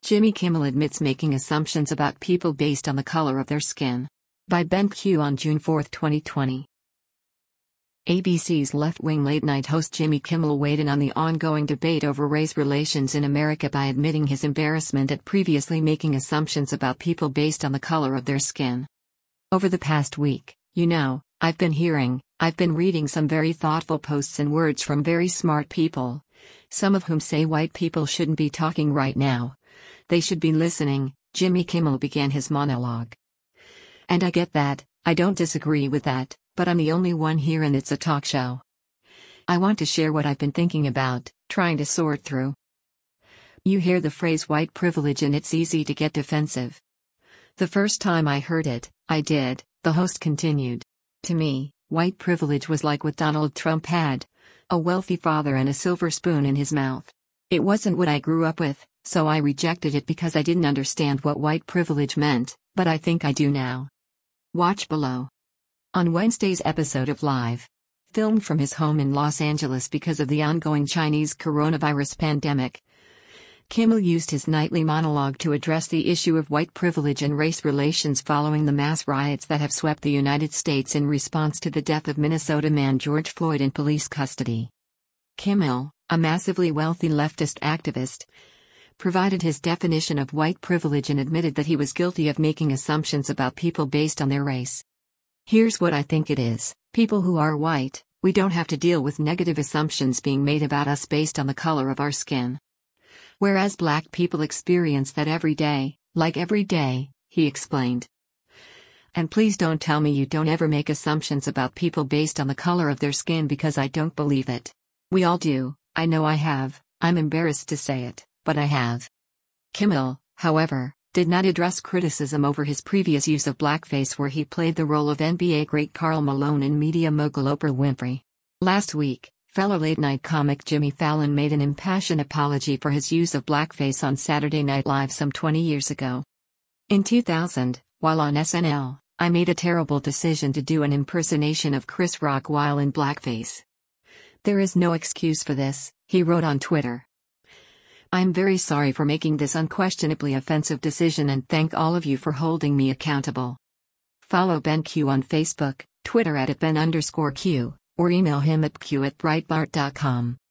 Jimmy Kimmel admits making assumptions about people based on the color of their skin. By Ben Q on June 4, 2020. ABC's left-wing late-night host Jimmy Kimmel weighed in on the ongoing debate over race relations in America by admitting his embarrassment at previously making assumptions about people based on the color of their skin. Over the past week, I've been reading some very thoughtful posts and words from very smart people, some of whom say white people shouldn't be talking right now. They should be listening, Jimmy Kimmel began his monologue. And I get that, I don't disagree with that, but I'm the only one here and it's a talk show. I want to share what I've been thinking about, trying to sort through. You hear the phrase white privilege and it's easy to get defensive. The first time I heard it, I did, the host continued. To me, white privilege was like what Donald Trump had: a wealthy father and a silver spoon in his mouth. It wasn't what I grew up with, so I rejected it because I didn't understand what white privilege meant, but I think I do now. Watch below. On Wednesday's episode of Live, filmed from his home in Los Angeles because of the ongoing Chinese coronavirus pandemic, Kimmel used his nightly monologue to address the issue of white privilege and race relations following the mass riots that have swept the United States in response to the death of Minnesota man George Floyd in police custody. Kimmel, a massively wealthy leftist activist, provided his definition of white privilege and admitted that he was guilty of making assumptions about people based on their race. Here's what I think it is: people who are white, we don't have to deal with negative assumptions being made about us based on the color of our skin. Whereas black people experience that every day, he explained. And please don't tell me you don't ever make assumptions about people based on the color of their skin, because I don't believe it. We all do. I know I have. I'm embarrassed to say it, but I have. Kimmel, however, did not address criticism over his previous use of blackface, where he played the role of NBA great Karl Malone and media mogul Oprah Winfrey. Last week, fellow late-night comic Jimmy Fallon made an impassioned apology for his use of blackface on Saturday Night Live some 20 years ago. In 2000, while on SNL, I made a terrible decision to do an impersonation of Chris Rock while in blackface. There is no excuse for this, he wrote on Twitter. I'm very sorry for making this unquestionably offensive decision and thank all of you for holding me accountable. Follow Ben Q on Facebook, Twitter @Ben_Q, or email him at q@breitbart.com.